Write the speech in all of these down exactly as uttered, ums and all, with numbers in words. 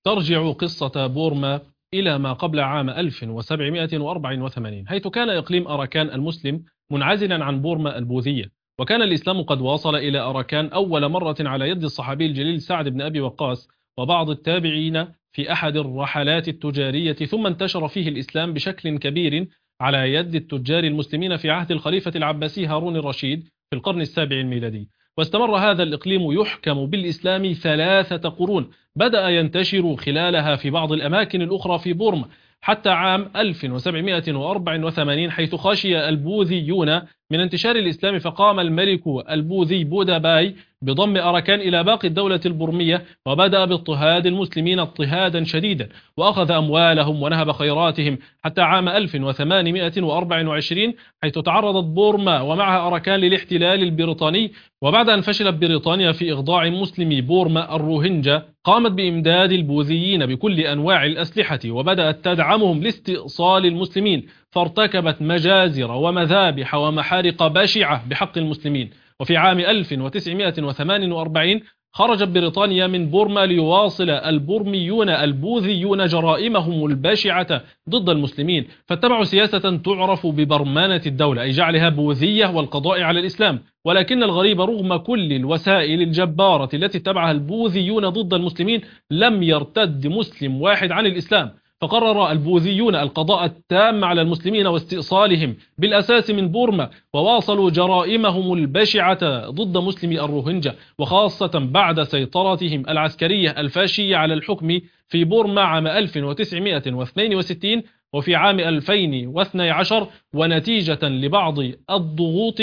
ترجع قصة بورما إلى ما قبل عام ألف وسبعمائة وأربعة وثمانين، حيث كان إقليم أراكان المسلم منعزلا عن بورما البوذية، وكان الإسلام قد واصل إلى أراكان أول مرة على يد الصحابي الجليل سعد بن أبي وقاص وبعض التابعين في أحد الرحلات التجارية، ثم انتشر فيه الإسلام بشكل كبير على يد التجار المسلمين في عهد الخليفة العباسي هارون الرشيد في القرن السابع الميلادي. واستمر هذا الإقليم يحكم بالإسلام ثلاثة قرون، بدأ ينتشر خلالها في بعض الأماكن الأخرى في بورما حتى عام ألف وسبعمائة وأربعة وثمانين، حيث خشي البوذيون من انتشار الإسلام، فقام الملك البوذي بوداباي بضم أراكان إلى باقي الدولة البرمية، وبدأ باضطهاد المسلمين اضطهادا شديدا، وأخذ أموالهم ونهب خيراتهم حتى عام ألف وثمانمائة وأربعة وعشرين، حيث تعرضت بورما ومعها أراكان للاحتلال البريطاني. وبعد أن فشلت بريطانيا في إخضاع مسلمي بورما الروهينجا، قامت بإمداد البوذيين بكل أنواع الأسلحة، وبدأت تدعمهم لاستئصال المسلمين، فارتكبت مجازر ومذابح ومحارق بشعة بحق المسلمين. وفي عام ألف وتسعمائة وثمانية وأربعين خرجت بريطانيا من بورما ليواصل البورميون البوذيون جرائمهم البشعة ضد المسلمين، فاتبعوا سياسة تعرف ببرمانة الدولة، أي جعلها بوذية والقضاء على الإسلام. ولكن الغريب، رغم كل الوسائل الجبارة التي اتبعها البوذيون ضد المسلمين، لم يرتد مسلم واحد عن الإسلام، فقرر البوذيون القضاء التام على المسلمين واستئصالهم بالأساس من بورما، وواصلوا جرائمهم البشعة ضد مسلمي الروهينجا، وخاصة بعد سيطرتهم العسكرية الفاشية على الحكم في بورما عام ألف وتسعمائة واثنين وستين وفي عام ألفين واثني عشر. ونتيجة لبعض الضغوط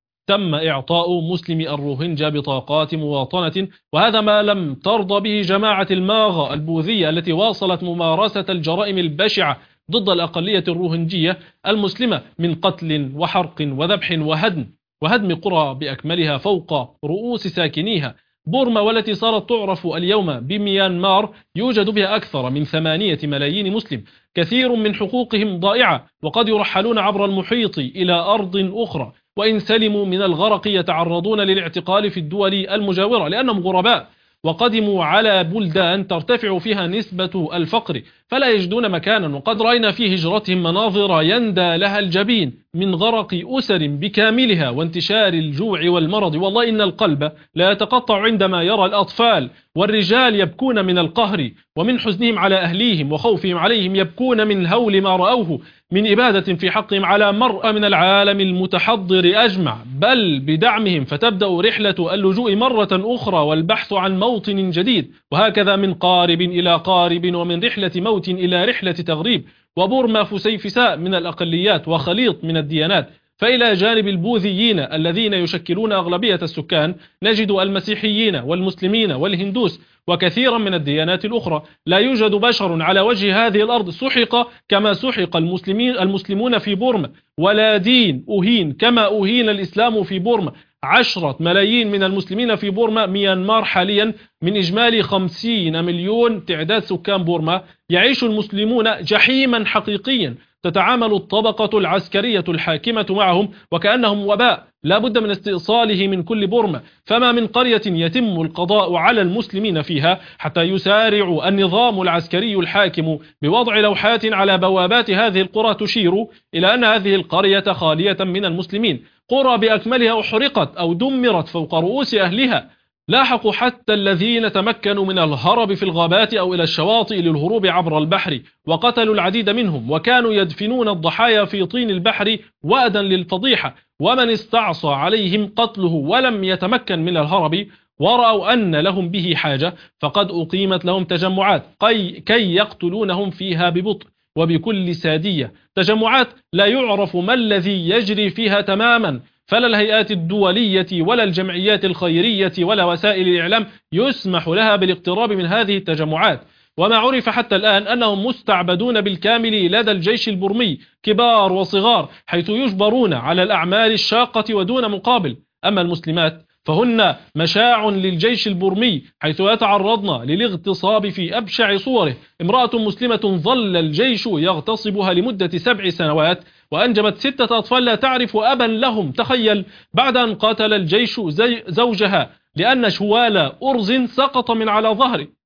تم إعطاء مسلمي الروهينجا بطاقات مواطنة، وهذا ما لم ترضى به جماعة الماغا البوذية التي واصلت ممارسة الجرائم البشعة ضد الأقلية الروهينجية المسلمة من قتل وحرق وذبح وهدم وهدم قرى بأكملها فوق رؤوس ساكنيها. بورما والتي صارت تعرف اليوم بميانمار يوجد بها أكثر من ثمانية ملايين مسلم، كثير من حقوقهم ضائعة، وقد يرحلون عبر المحيط إلى أرض أخرى، وإن سلموا من الغرق يتعرضون للاعتقال في الدول المجاورة لأنهم غرباء، وقدموا على بلدان ترتفع فيها نسبة الفقر فلا يجدون مكانا. وقد رأينا في هجرتهم مناظر يندى لها الجبين من غرق أسر بكاملها وانتشار الجوع والمرض. والله إن القلب لا يتقطع عندما يرى الأطفال والرجال يبكون من القهر ومن حزنهم على أهليهم وخوفهم عليهم، يبكون من هول ما رأوه من إبادة في حقهم على مرأى من العالم المتحضر أجمع، بل بدعمهم فتبدأ رحلة اللجوء مرة أخرى والبحث عن موطن جديد، وهكذا من قارب إلى قارب، ومن رحلة موت إلى رحلة تغريب. وبورما فسيفساء من الأقليات وخليط من الديانات، فإلى جانب البوذيين الذين يشكلون أغلبية السكان نجد المسيحيين والمسلمين والهندوس وكثيرا من الديانات الأخرى. لا يوجد بشر على وجه هذه الأرض سحق كما سحق المسلمين المسلمون في بورما، ولا دين أهين كما أهين الإسلام في بورما. عشرة ملايين من المسلمين في بورما. ميانمار حاليا من إجمالي خمسين مليون تعداد سكان بورما يعيش المسلمون جحيما حقيقيا، تتعامل الطبقة العسكرية الحاكمة معهم وكأنهم وباء لا بد من استئصاله من كل بورما. فما من قرية يتم القضاء على المسلمين فيها حتى يسارع النظام العسكري الحاكم بوضع لوحات على بوابات هذه القرى تشير إلى أن هذه القرية خالية من المسلمين. قرى بأكملها أحرقت أو دمرت فوق رؤوس أهلها. لاحقوا حتى الذين تمكنوا من الهرب في الغابات أو إلى الشواطئ للهروب عبر البحر، وقتلوا العديد منهم، وكانوا يدفنون الضحايا في طين البحر وأدا للفضيحة. ومن استعصى عليهم قتله ولم يتمكن من الهرب ورأوا أن لهم به حاجة فقد أقيمت لهم تجمعات كي يقتلونهم فيها ببطء وبكل سادية، تجمعات لا يعرف ما الذي يجري فيها تماما، فلا الهيئات الدولية ولا الجمعيات الخيرية ولا وسائل الإعلام يسمح لها بالاقتراب من هذه التجمعات. وما عرف حتى الآن أنهم مستعبدون بالكامل لدى الجيش البرمي، كبار وصغار، حيث يجبرون على الأعمال الشاقة ودون مقابل. أما المسلمات فهن مشاع للجيش البرمي، حيث يتعرضن للاغتصاب في أبشع صوره. امرأة مسلمة ظل الجيش يغتصبها لمدة سبع سنوات وأنجبت ستة أطفال لا تعرف أبا لهم، تخيل، بعد أن قاتل الجيش زوجها لأن شوال أرز سقط من على ظهره.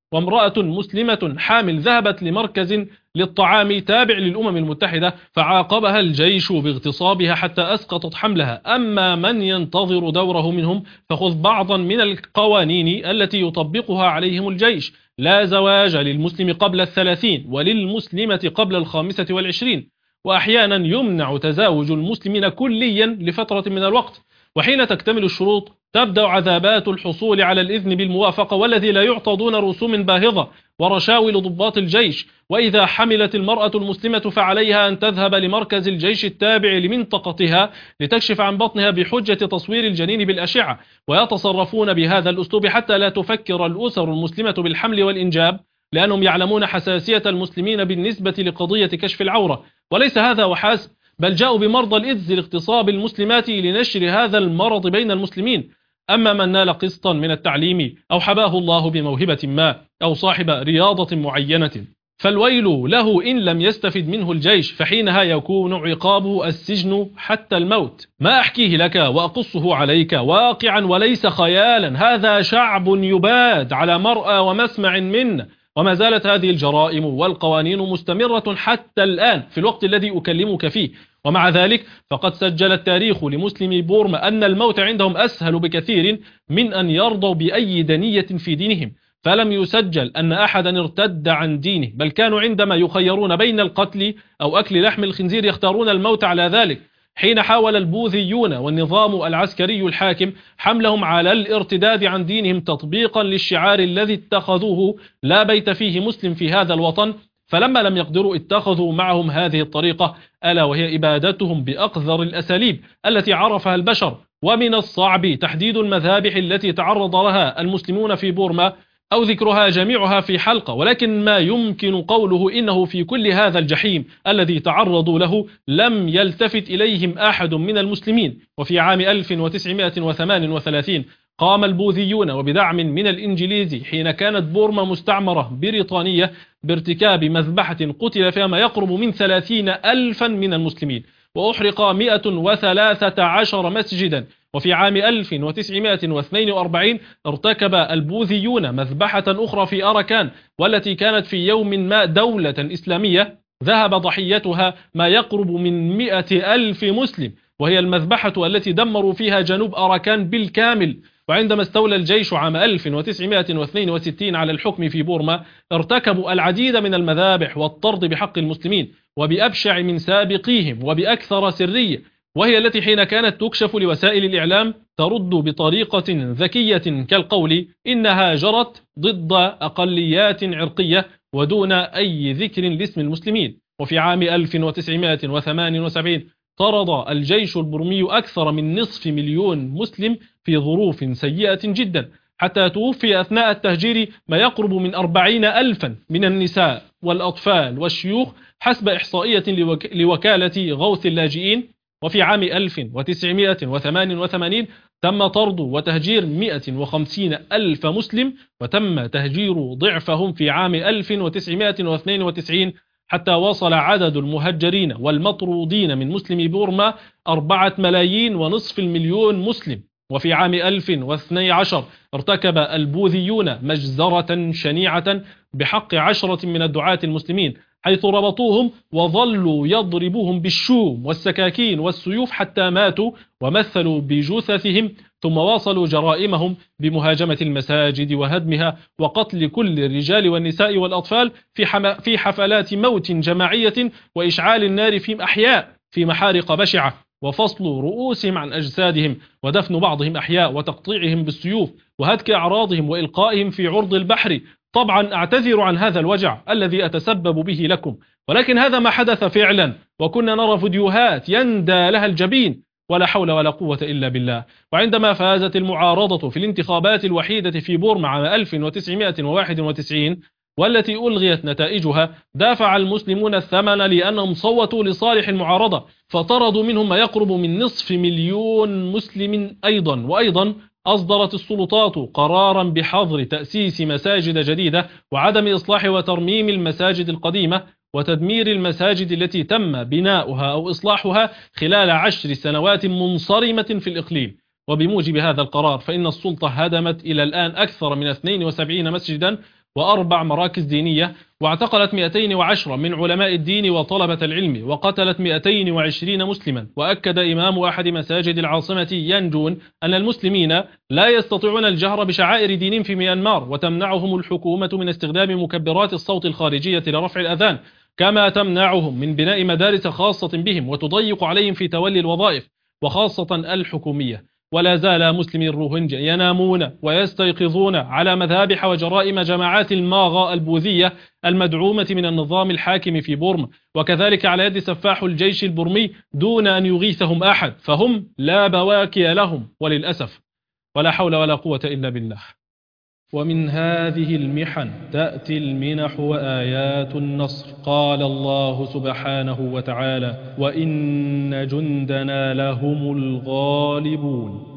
وامرأة مسلمة حامل ذهبت لمركز للطعام تابع للأمم المتحدة فعاقبها الجيش باغتصابها حتى أسقطت حملها. أما من ينتظر دوره منهم فخذ بعضا من القوانين التي يطبقها عليهم الجيش. لا زواج للمسلم قبل الثلاثين وللمسلمة قبل الخامسة والعشرين، وأحيانا يمنع تزاوج المسلمين كليا لفترة من الوقت، وحين تكتمل الشروط تبدأ عذابات الحصول على الإذن بالموافقة، والذي لا يعطى دون رسوم باهظة ورشاوي لضباط الجيش. وإذا حملت المرأة المسلمة فعليها أن تذهب لمركز الجيش التابع لمنطقتها لتكشف عن بطنها بحجة تصوير الجنين بالأشعة. ويتصرفون بهذا الأسلوب حتى لا تفكر الأسر المسلمة بالحمل والإنجاب، لأنهم يعلمون حساسية المسلمين بالنسبة لقضية كشف العورة. وليس هذا وحسب، بل جاءوا بمرضى الإيدز لاغتصاب المسلمات لنشر هذا المرض بين المسلمين. أما من نال قسطا من التعليم أو حباه الله بموهبة ما أو صاحب رياضة معينة فالويل له إن لم يستفد منه الجيش، فحينها يكون عقابه السجن حتى الموت. ما أحكيه لك وأقصه عليك واقعا وليس خيالا، هذا شعب يباد على مرأى ومسمع منه، وما زالت هذه الجرائم والقوانين مستمرة حتى الآن في الوقت الذي أكلمك فيه. ومع ذلك فقد سجل التاريخ لمسلمي بورما أن الموت عندهم أسهل بكثير من أن يرضوا بأي دنية في دينهم، فلم يسجل أن أحدا ارتد عن دينه، بل كانوا عندما يخيرون بين القتل أو أكل لحم الخنزير يختارون الموت على ذلك. حين حاول البوذيون والنظام العسكري الحاكم حملهم على الارتداد عن دينهم تطبيقا للشعار الذي اتخذوه لا بيت فيه مسلم في هذا الوطن، فلما لم يقدروا اتخذوا معهم هذه الطريقة، ألا وهي إبادتهم بأقذر الأساليب التي عرفها البشر. ومن الصعب تحديد المذابح التي تعرض لها المسلمون في بورما أو ذكرها جميعها في حلقة، ولكن ما يمكن قوله إنه في كل هذا الجحيم الذي تعرضوا له لم يلتفت إليهم أحد من المسلمين. وفي عام ألف وتسعمائة وثمانية وثلاثين قام البوذيون وبدعم من الإنجليز حين كانت بورما مستعمرة بريطانية بارتكاب مذبحة قتل فيها ما يقرب من ثلاثين ألفا من المسلمين، وأحرق مئة وثلاثة عشر مسجدا. وفي عام ألف وتسعمائة واثنين وأربعين ارتكب البوذيون مذبحة أخرى في أراكان، والتي كانت في يوم ما دولة إسلامية ذهب ضحيتها ما يقرب من مئة ألف مسلم، وهي المذبحة التي دمروا فيها جنوب أراكان بالكامل. وعندما استولى الجيش عام ألف وتسعمائة واثنين وستين على الحكم في بورما ارتكبوا العديد من المذابح والطرد بحق المسلمين، وبأبشع من سابقيهم وبأكثر سرية، وهي التي حين كانت تكشف لوسائل الإعلام ترد بطريقة ذكية كالقول إنها جرت ضد أقليات عرقية ودون أي ذكر لاسم المسلمين. وفي عام ألف وتسعمائة وثمانية وسبعين طرد الجيش البرمي أكثر من نصف مليون مسلم في ظروف سيئة جدا، حتى توفي أثناء التهجير ما يقرب من أربعين ألفا من النساء والأطفال والشيوخ حسب إحصائية لوكالة غوث اللاجئين. وفي عام ألف وتسعمائة وثمانية وثمانين تم طرد وتهجير مئة وخمسين ألف مسلم، وتم تهجير ضعفهم في عام ألف وتسعمائة واثنين وتسعين، حتى وصل عدد المهجرين والمطرودين من مسلمي بورما أربعة ملايين ونصف المليون مسلم. وفي عام ألف واثني عشر ارتكب البوذيون مجزرة شنيعة بحق عشرة من الدعاة المسلمين، حيث ربطوهم وظلوا يضربوهم بالشوم والسكاكين والسيوف حتى ماتوا ومثلوا بجثثهم، ثم واصلوا جرائمهم بمهاجمة المساجد وهدمها وقتل كل الرجال والنساء والأطفال في, في حفلات موت جماعية، وإشعال النار في أحياء في محارق بشعة، وفصل رؤوسهم عن أجسادهم، ودفن بعضهم أحياء، وتقطيعهم بالسيوف، وهتك أعراضهم وإلقائهم في عرض البحر. طبعا أعتذر عن هذا الوجع الذي أتسبب به لكم، ولكن هذا ما حدث فعلا، وكنا نرى فيديوهات يندى لها الجبين، ولا حول ولا قوة إلا بالله. وعندما فازت المعارضة في الانتخابات الوحيدة في بورما عام ألف وتسعمائة وواحد وتسعين والتي ألغيت نتائجها، دافع المسلمون الثمن لأنهم صوتوا لصالح المعارضة، فطردوا منهم ما يقرب من نصف مليون مسلم أيضا. وأيضا أصدرت السلطات قرارا بحظر تأسيس مساجد جديدة، وعدم إصلاح وترميم المساجد القديمة، وتدمير المساجد التي تم بناؤها أو إصلاحها خلال عشر سنوات منصرمة في الإقليم. وبموجب هذا القرار فإن السلطة هدمت إلى الآن أكثر من اثنين وسبعين مسجدا، وأربع مراكز دينية، واعتقلت مئتين وعشرة من علماء الدين وطلبة العلم، وقتلت مئتين وعشرين مسلما. وأكد إمام أحد مساجد العاصمة يانجون أن المسلمين لا يستطيعون الجهر بشعائر دينهم في ميانمار، وتمنعهم الحكومة من استخدام مكبرات الصوت الخارجية لرفع الأذان، كما تمنعهم من بناء مدارس خاصة بهم، وتضيق عليهم في تولي الوظائف وخاصة الحكومية. ولا زال مسلمي الروهينجا ينامون ويستيقظون على مذابح وجرائم جماعات الماغا البوذية المدعومة من النظام الحاكم في بورما، وكذلك على يد سفاح الجيش البرمي دون أن يغيثهم أحد، فهم لا بواكي لهم وللأسف. ولا حول ولا قوة إلا بالله. ومن هذه المحن تأتي المنح وآيات النصر. قال الله سبحانه وتعالى: وإن جندنا لهم الغالبون.